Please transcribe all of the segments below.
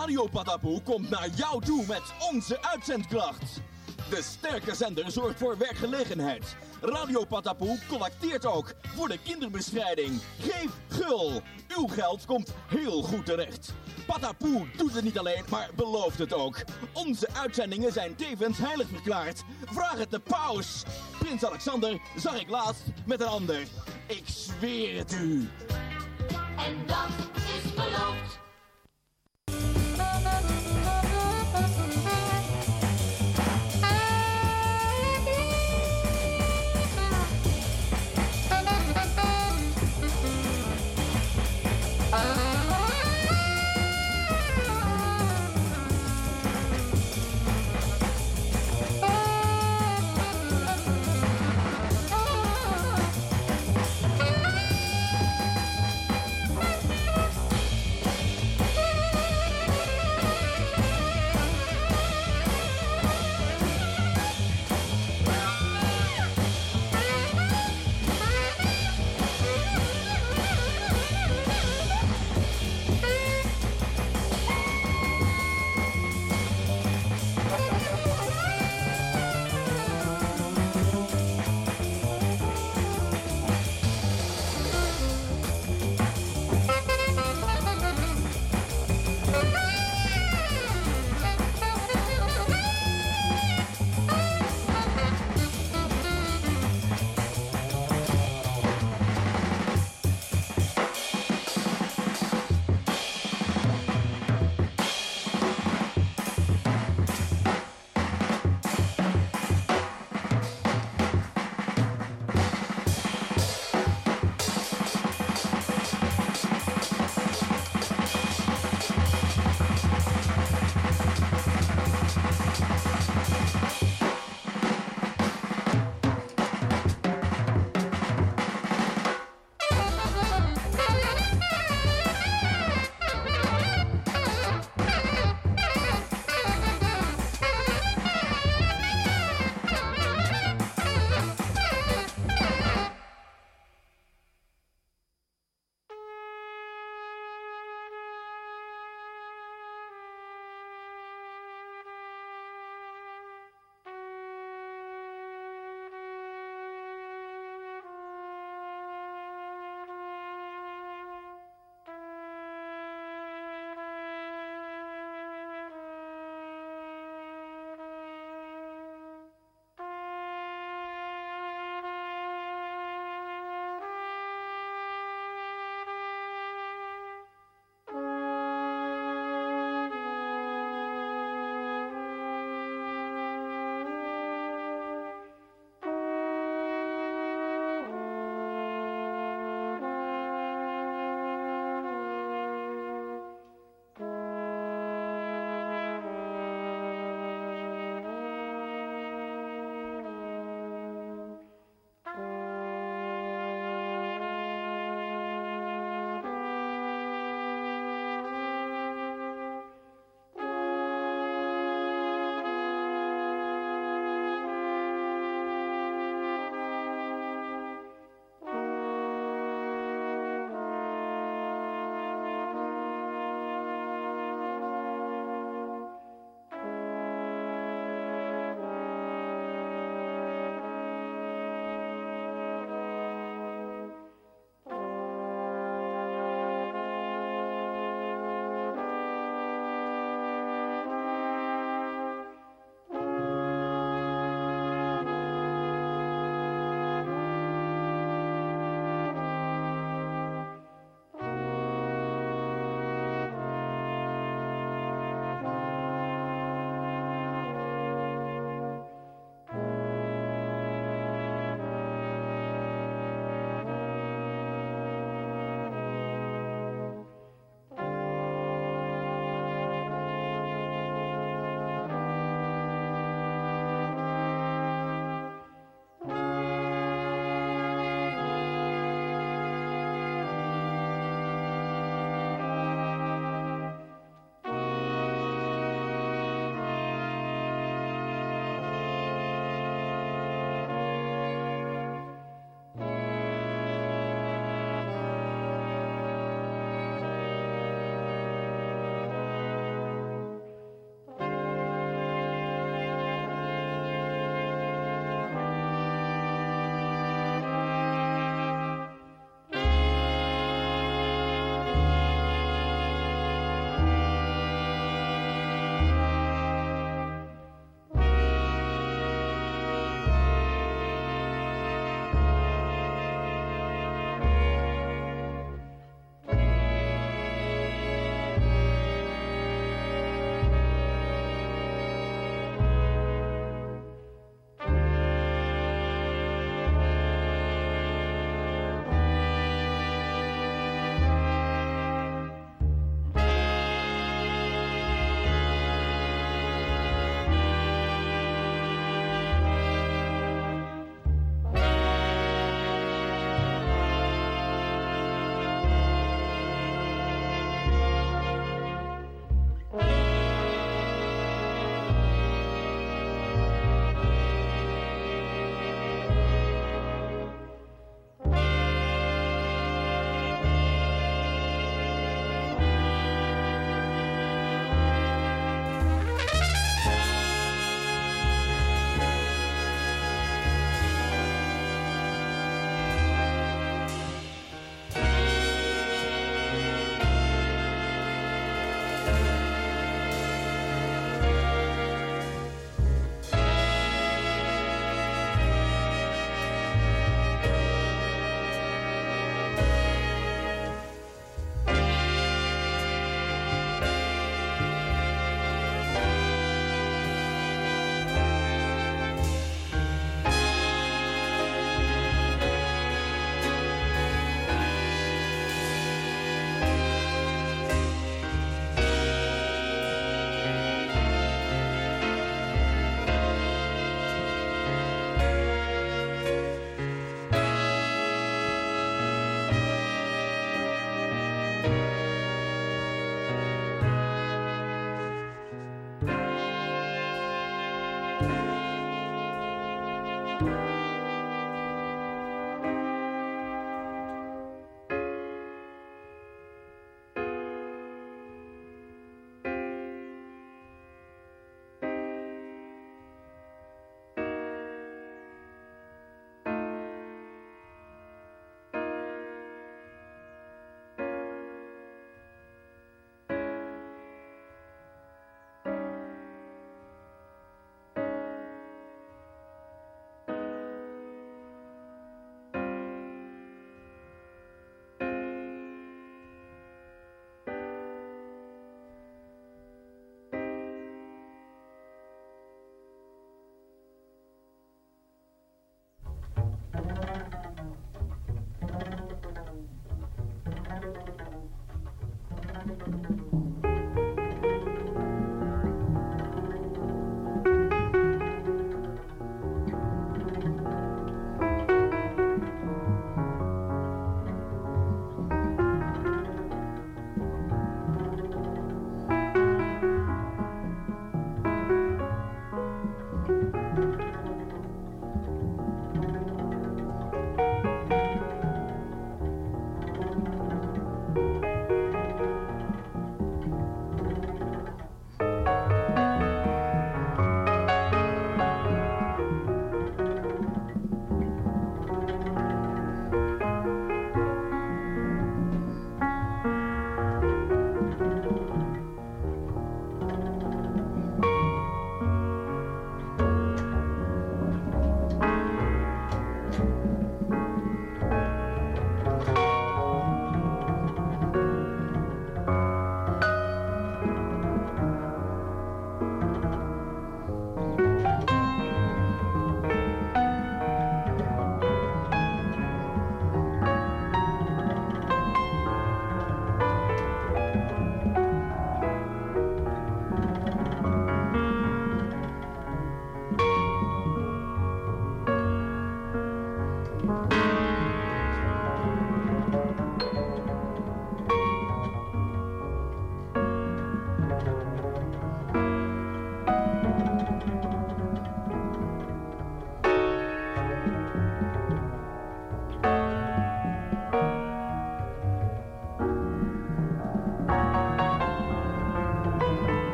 Radio Patapoe komt naar jou toe met onze uitzendkracht. De sterke zender zorgt voor werkgelegenheid. Radio Patapoe collecteert ook voor de kinderbestrijding. Geef gul. Uw geld komt heel goed terecht. Patapoe doet het niet alleen, maar belooft het ook. Onze uitzendingen zijn tevens heilig verklaard. Vraag het de paus. Prins Alexander zag ik laatst met een ander. Ik zweer het u. En dat is beloofd.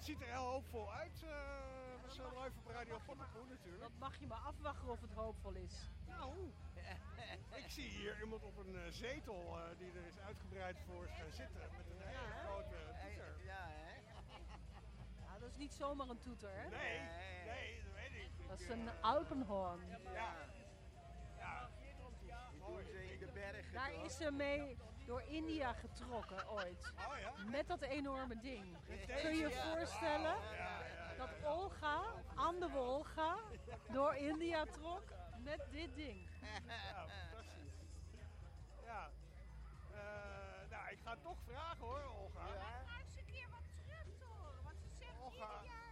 ziet er heel hoopvol uit. We zijn live op Radio Patapoe natuurlijk. Dat mag je maar afwachten of het hoopvol is. Nou, ik zie hier iemand op een zetel die er is uitgebreid voor is gaan zitten met een hele grote toeter. Ja, hè? Ja, dat is niet zomaar een toeter, hè? Nee, dat weet ik. Dat is een Alpenhoorn. Ja. Die doen ze in de bergen. Daar toch? is ze mee door India getrokken ooit. Oh ja? Met dat enorme ding. Kun je je voorstellen dat Olga, andere Olga, door India trok met dit ding? Ja, fantastisch. Ja. Nou, ik ga toch vragen hoor, Olga. Ga eens een keer wat terug te horen, wat ze zegt. Olga,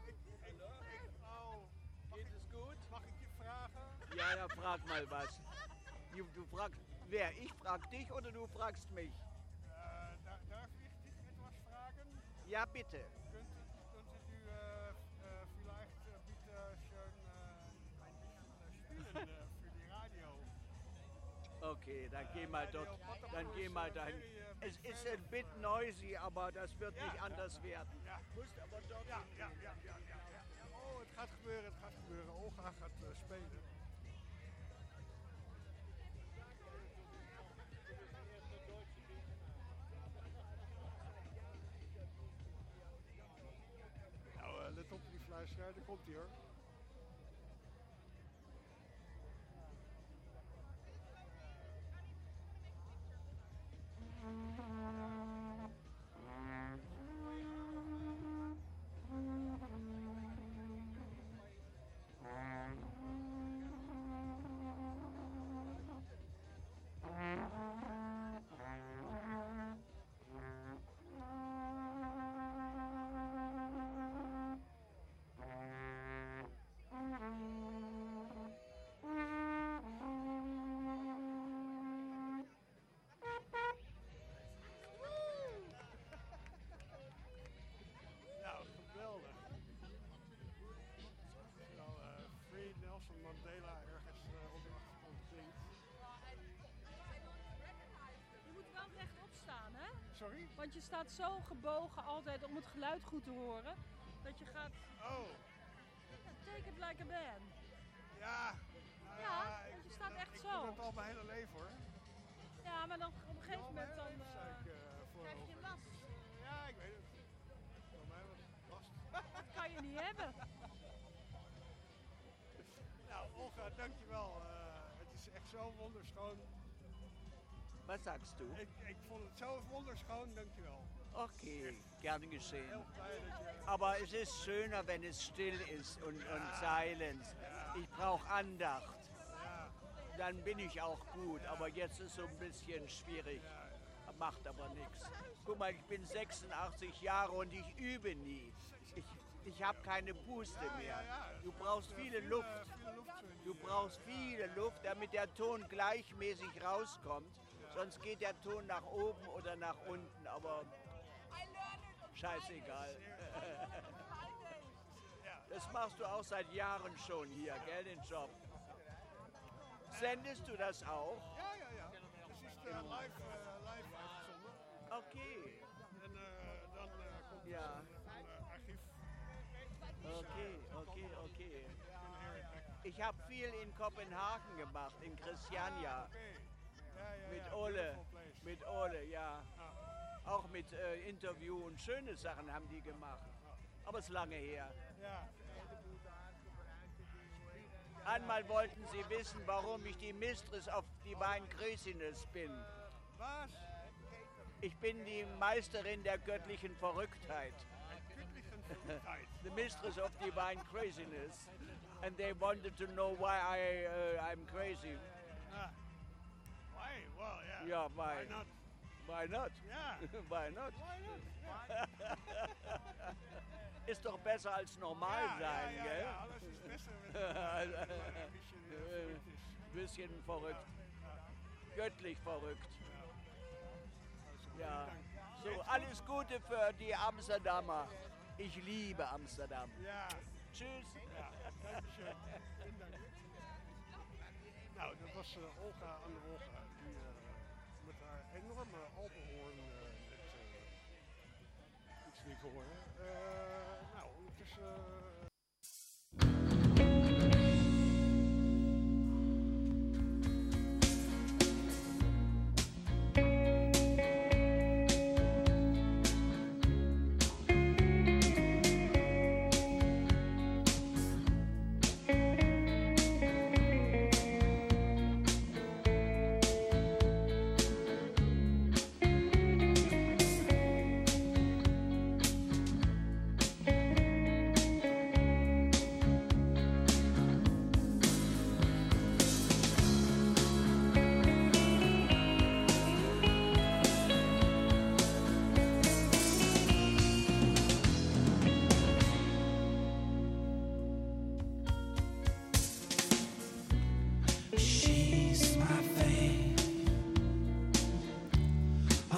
Geht es gut? mag ik je vragen? Ja, frag mal was. Du fragst, wer? Ich frag dich oder du fragst mich? Darf ich dich etwas fragen? Ja, bitte. Könntet du vielleicht bitte schön ein bisschen spielen für die Radio? Okay, dann geh mal dort. Dann geh mal dahin. Es ist ein bit noisy, aber das wird nicht anders werden. Ja. Musst aber dort. Ja. Oh, het gaat gebeuren. Olga gaat spelen. Nou, let op die fluisteraar, daar komt hij hoor. Nou, geweldig. Terwijl Free Nelson Mandela ergens op de achtergrond zingt. Je moet wel rechtop staan, hè? Sorry? Want je staat zo gebogen altijd om het geluid goed te horen, dat je gaat Oh, take it like a man. ja. Nou Ja, want je staat echt ik zo. doe dat al mijn hele leven hoor. Ja, maar dan op een gegeven moment dan krijg krijg je last. Ja, ik weet het. Voor mij was het last. Dat kan je niet hebben. Nou, Olga, dankjewel. Het is echt zo wonderschoon. Was sagst du? Ik vond het zo wonderschoon, dankjewel. Okay, gerne geschehen. Heel blij dat je... Aber es ist schöner, wenn es still ist und Silence. Ich brauche Andacht. Ja, Dann bin ich auch gut, aber jetzt ist so ein bisschen schwierig. Macht aber nichts. Guck mal, ich bin 86 Jahre und ich übe nie. Ich habe keine Puste mehr. Du brauchst viele Luft. Du brauchst viele Luft, damit der Ton gleichmäßig rauskommt. Sonst geht der Ton nach oben oder nach unten, aber scheißegal. Das machst du auch seit Jahren schon hier, gell, den Job. Sendest du das auch? ja. Het is live uitgezonden. Okay, En dan komt er Ja. een archief. okay. Ich habe viel in Kopenhagen gemacht, in Christiania. Mit Ole, ja. Auch mit Interview und schöne Sachen haben die gemacht. Aber es ist lange her. Ja. Einmal wollten sie wissen, warum ich die Mistress of Divine Craziness bin. Was? Ich bin die Meisterin der göttlichen Verrücktheit. Göttlichen Verrücktheit. The Mistress of Divine Craziness. And they wanted to know why I'm crazy. Why? Well, yeah. Ja, why? Why not? Why not? Ja. Why not? Why not? Ist doch besser als normal sein, gell? Ja, alles is besser, wenn es ein bisschen verrückt ist. Bisschen verrückt. Göttlich verrückt. Ja. So, alles Gute für die Amsterdamer. Ich liebe Amsterdam. Ja, Tschüss. ja, dankjewel. Vielen dank. Nou, dat was Olga aan de Olga, die met haar enorme alpenhoorn iets liet horen. Nou,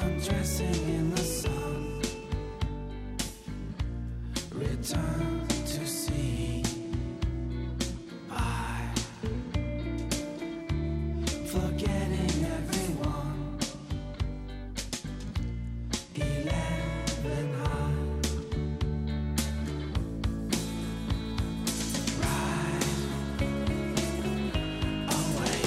undressing in the sun. Return to sea. I forgetting everyone. 11 high. Ride away.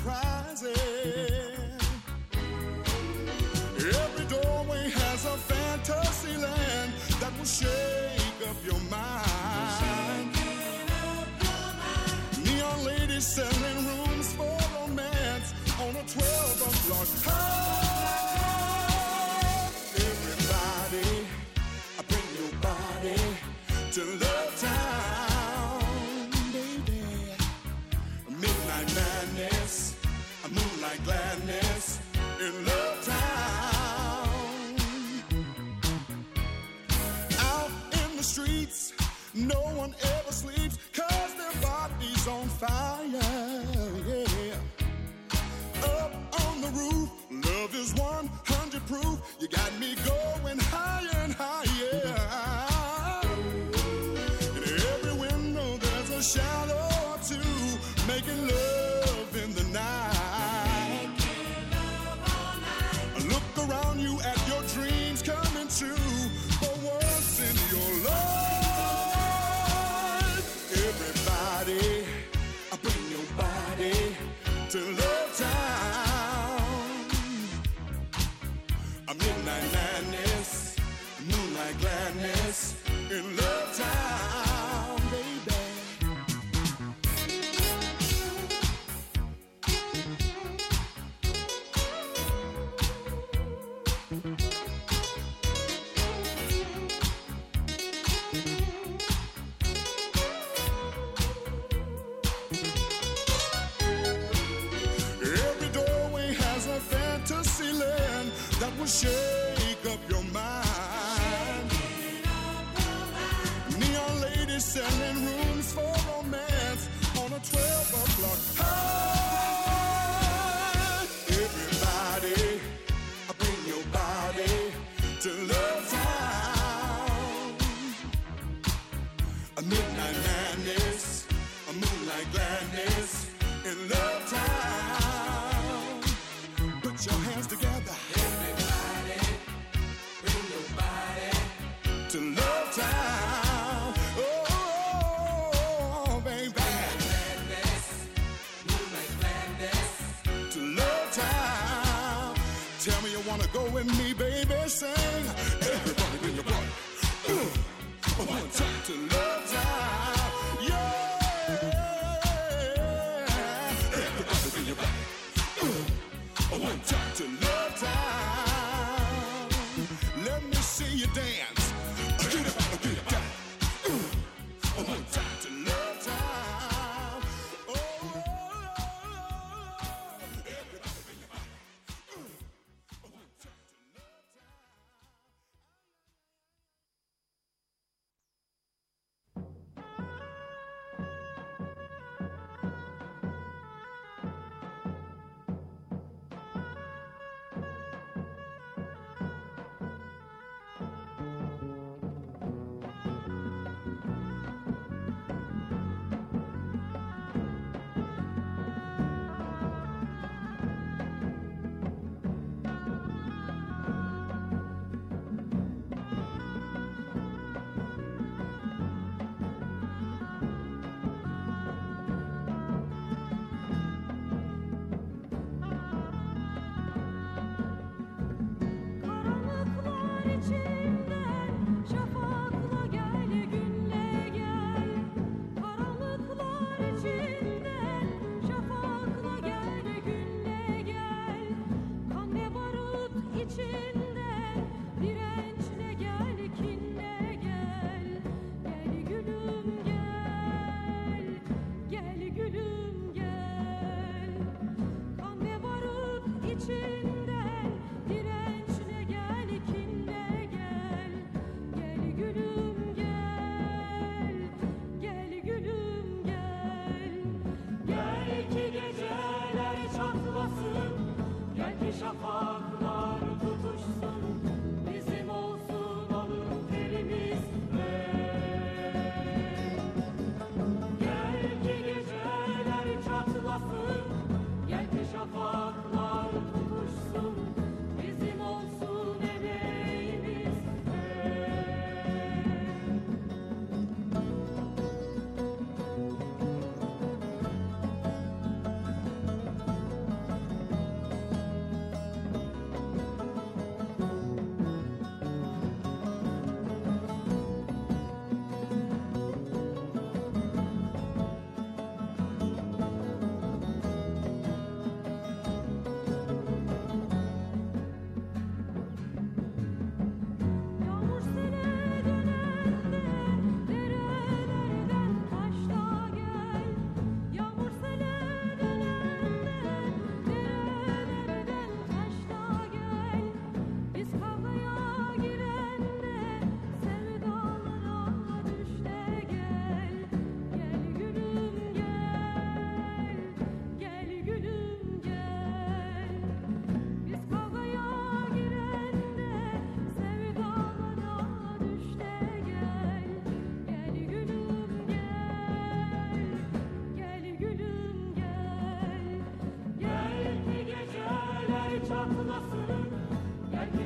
surprising. Every doorway has a fantasy land that will shake up your mind. Neon ladies selling rooms for romance on a 12 block high. Everybody, bring your body to Love Town, baby. Midnight madness, moonlight gladness in Love Town. Out in the streets, no one ever sleeps, 'cause their body's on fire, yeah. Up on the roof, love is 100 proof. You got me going higher and higher. In every window there's a shadow or two, making love in the night. Look around you at your dreams coming true for once in your life. Everybody, bring your body to Love Town. A midnight madness, moonlight gladness in Love Town, baby. Every doorway has a fantasy land that will shake up your mind. Neon ladies selling rooms for romance on a 12 o'clock high. Everybody, bring your body to Love Town. A midnight madness, a moonlight gladness in Love Town. Put your hands together. Everybody, bring your body to Love Town. Oh, baby. Gladness, moonlight gladness to Love Town. Tell me you wanna go with me, baby. Sing. Everybody, bring your body. One time to Love Town. Yeah. Everybody, bring your body. One time to Love Town. Let me see you dance. Get up, get up, down. One time to Love Town. Oh, everybody bring your body. One time to Love Town.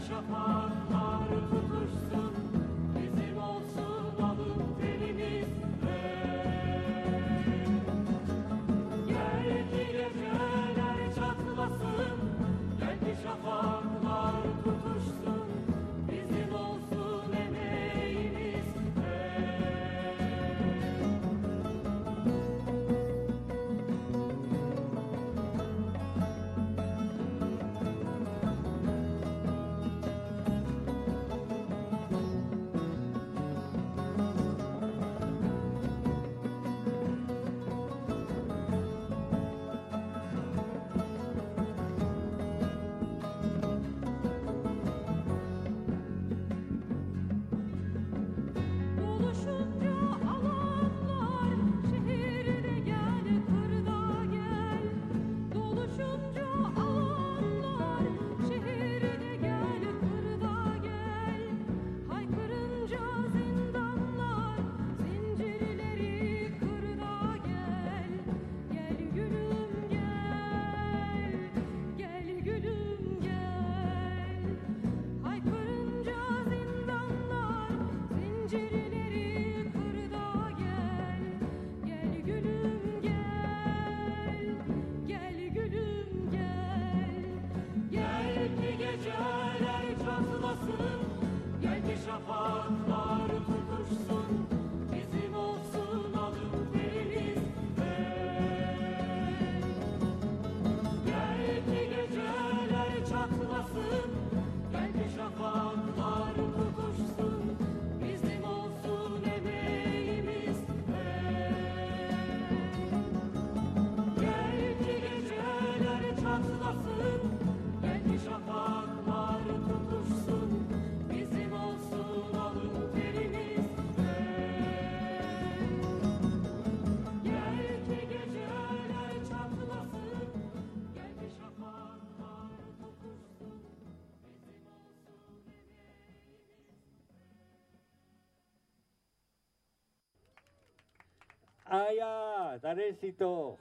Ah ja, daar is hij toch.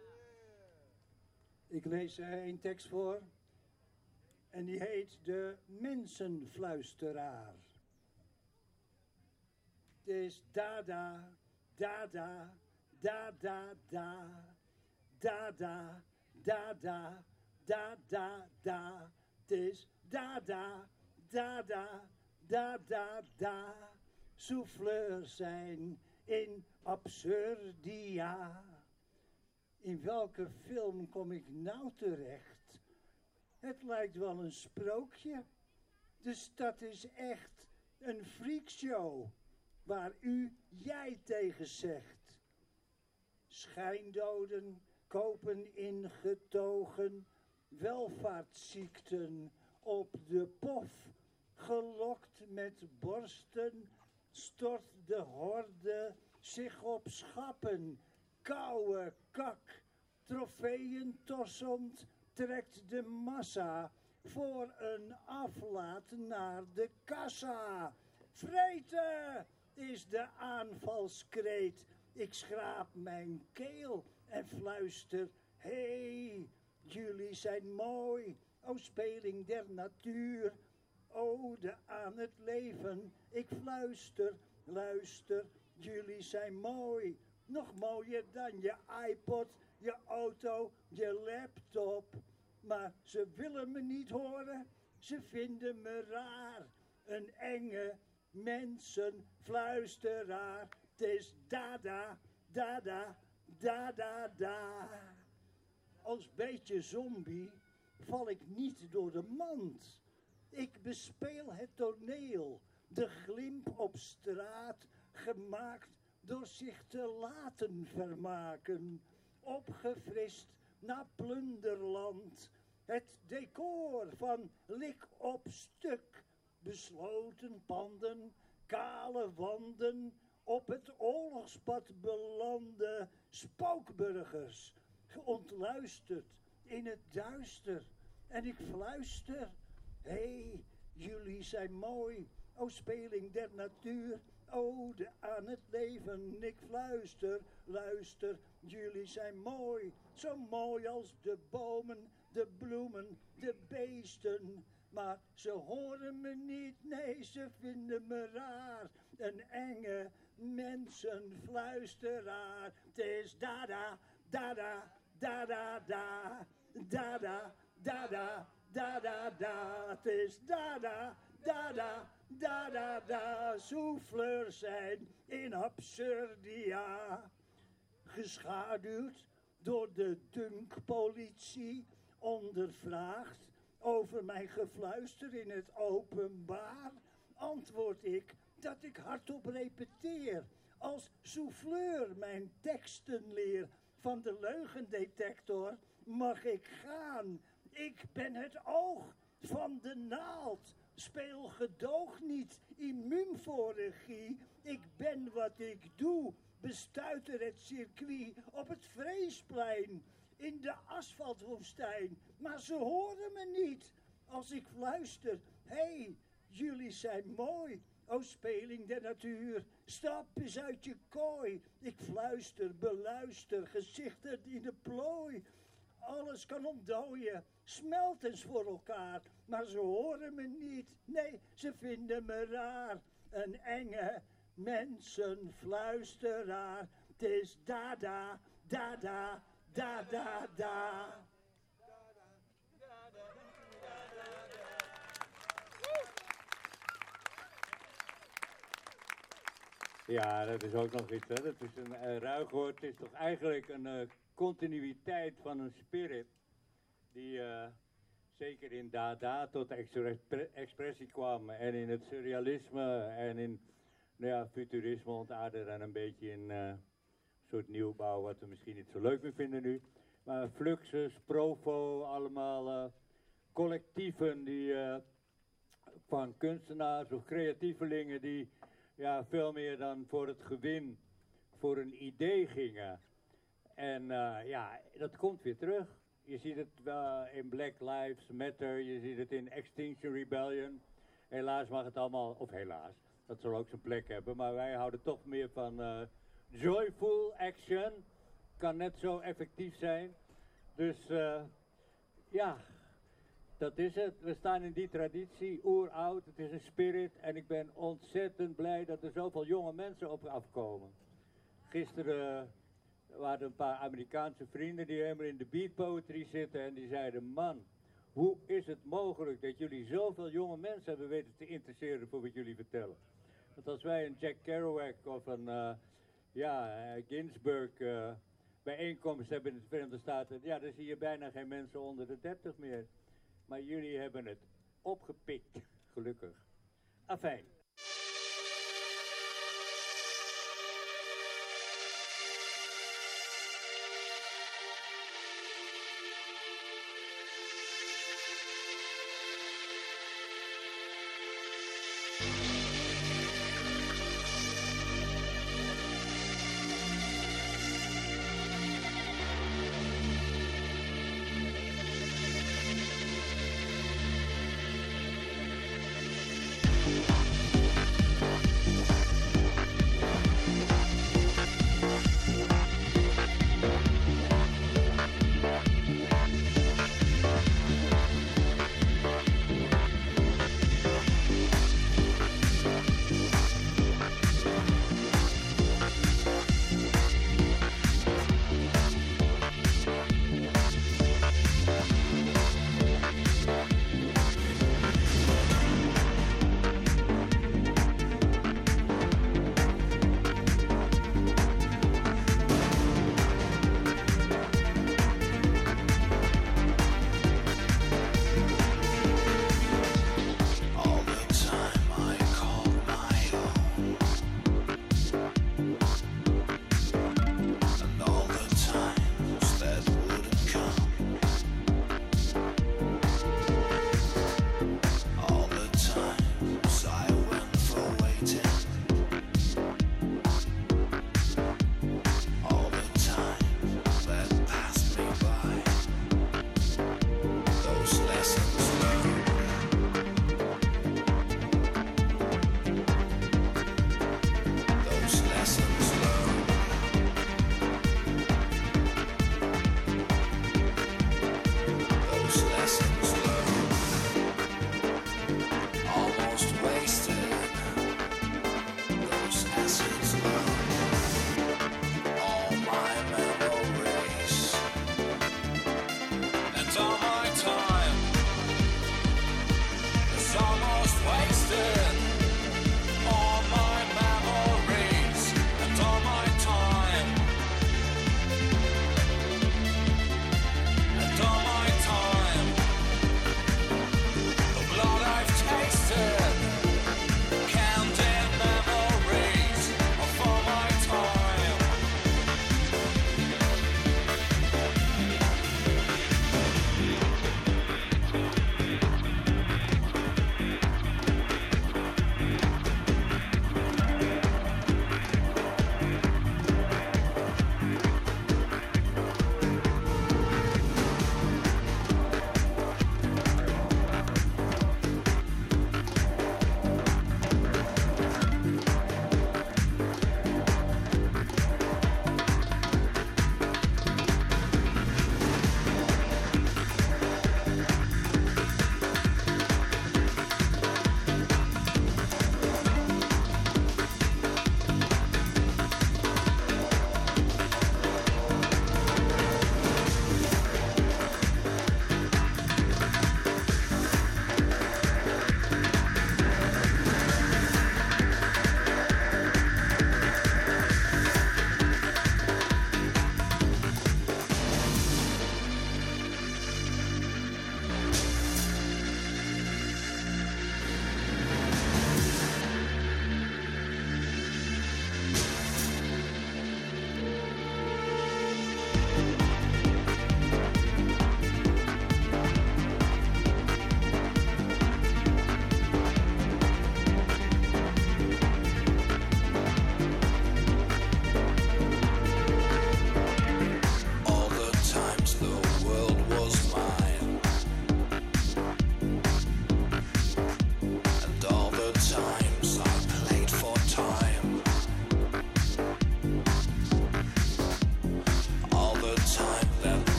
Ik lees een tekst voor. En die heet De Mensenfluisteraar. Het is da-da, da-da, da-da-da, da-da, da-da, da-da-da. Het is da-da, da-da, da-da-da. Souffleurs zijn in absurdia. In welke film kom ik nou terecht? Het lijkt wel een sprookje. De stad is echt een freakshow waar jij tegen zegt. Schijndoden kopen ingetogen welvaartsziekten op de pof. Gelokt met borsten stort de horde zich op schappen. Koude kak, trofeeën tossend trekt de massa voor een aflaat naar de kassa. Vreten is de aanvalskreet. Ik schraap mijn keel en fluister, hey, jullie zijn mooi. O speling der natuur, ode aan het leven. Ik fluister, luister, jullie zijn mooi. Nog mooier dan je iPod, je auto, je laptop. Maar ze willen me niet horen, ze vinden me raar. Een enge mensenfluisteraar. Het is da-da, da-da, da-da-da. Als beetje zombie val ik niet door de mand. Ik bespeel het toneel, de glimp op straat, gemaakt door zich te laten vermaken. Opgefrist naar plunderland, het decor van lik op stuk. Besloten panden, kale wanden, op het oorlogspad belanden. Spookburgers, geontluisterd in het duister. En ik fluister, hey, jullie zijn mooi. O speling der natuur, ode aan het leven. Ik fluister, luister, jullie zijn mooi. Zo mooi als de bomen, de bloemen, de beesten. Maar ze horen me niet, nee, ze vinden me raar. Een enge mensenfluisteraar. Het is dada, dada, dada, da. Dada, dada, dada, da. Het is dada, dada, dada, da. Souffleurs zijn in absurdia. Geschaduwd door de dunkpolitie, ondervraagd over mijn gefluister in het openbaar, antwoord ik dat ik hardop repeteer, als souffleur mijn teksten leer. Van de leugendetector mag ik gaan. Ik ben het oog van de naald. Speel gedoog niet, immuun voor regie. Ik ben wat ik doe. Bestuiter het circuit op het Vreesplein, in de asfaltwoestijn. Maar ze horen me niet als ik fluister. Hey, jullie zijn mooi. O speling der natuur, stap eens uit je kooi. Ik fluister, beluister, gezichten in de plooi. Alles kan ontdooien, smelt eens voor elkaar. Maar ze horen me niet, nee, ze vinden me raar. Een enge mensenfluisteraar. Het is dada, dada, dada, da. Ja, dat is ook nog iets, hè. Dat is een ruigwoord. Het is toch eigenlijk een continuïteit van een spirit die zeker in Dada tot expressie kwam en in het surrealisme en in futurisme ontaarde en een beetje in een soort nieuwbouw wat we misschien niet zo leuk meer vinden nu. Maar Fluxus, Provo, allemaal collectieven die van kunstenaars of creatievelingen die veel meer dan voor het gewin, voor een idee gingen. En dat komt weer terug. Je ziet het in Black Lives Matter, je ziet het in Extinction Rebellion. Helaas mag het allemaal, of helaas, dat zal ook zijn plek hebben. Maar wij houden toch meer van joyful action. Kan net zo effectief zijn. Dus dat is het. We staan in die traditie, oeroud. Het is een spirit. En ik ben ontzettend blij dat er zoveel jonge mensen op afkomen. Gisteren waren een paar Amerikaanse vrienden die helemaal in de beat poetry zitten. En die zeiden, man, hoe is het mogelijk dat jullie zoveel jonge mensen hebben weten te interesseren voor wat jullie vertellen? Want als wij een Jack Kerouac of een Ginsberg bijeenkomst hebben in de Verenigde Staten, dan zie je bijna geen mensen onder de 30 meer. Maar jullie hebben het opgepikt, gelukkig. Afijn.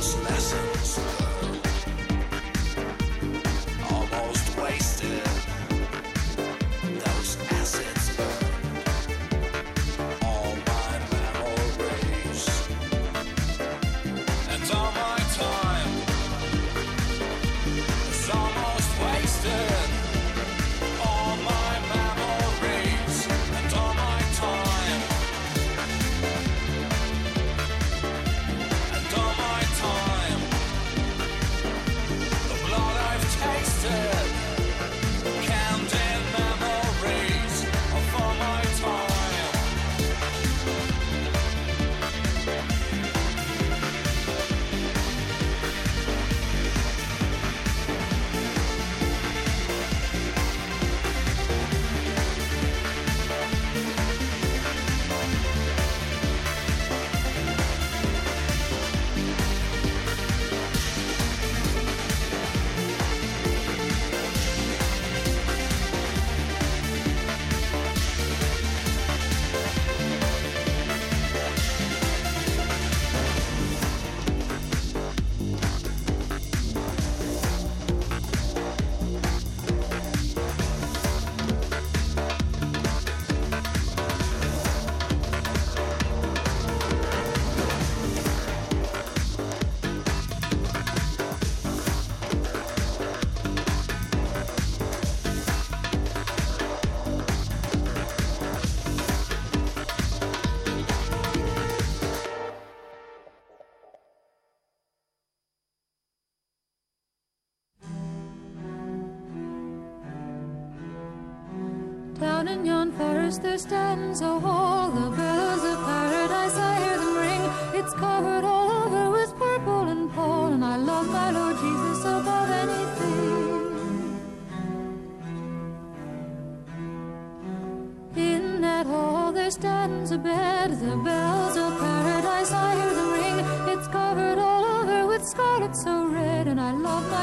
those lessons learned, almost wasted. Those acids burned all my memories, and all my time is almost wasted. All my memories and all my time and all my time. The blood I've tasted, candid memories of all my time. Down in yon forest there stands a hall, the bells of paradise, I hear them ring. It's covered all over with purple and pall, and I love my Lord Jesus above anything. In that hall there stands a bed, the bells of paradise, I hear them ring. It's covered all over with scarlet so red, and I love my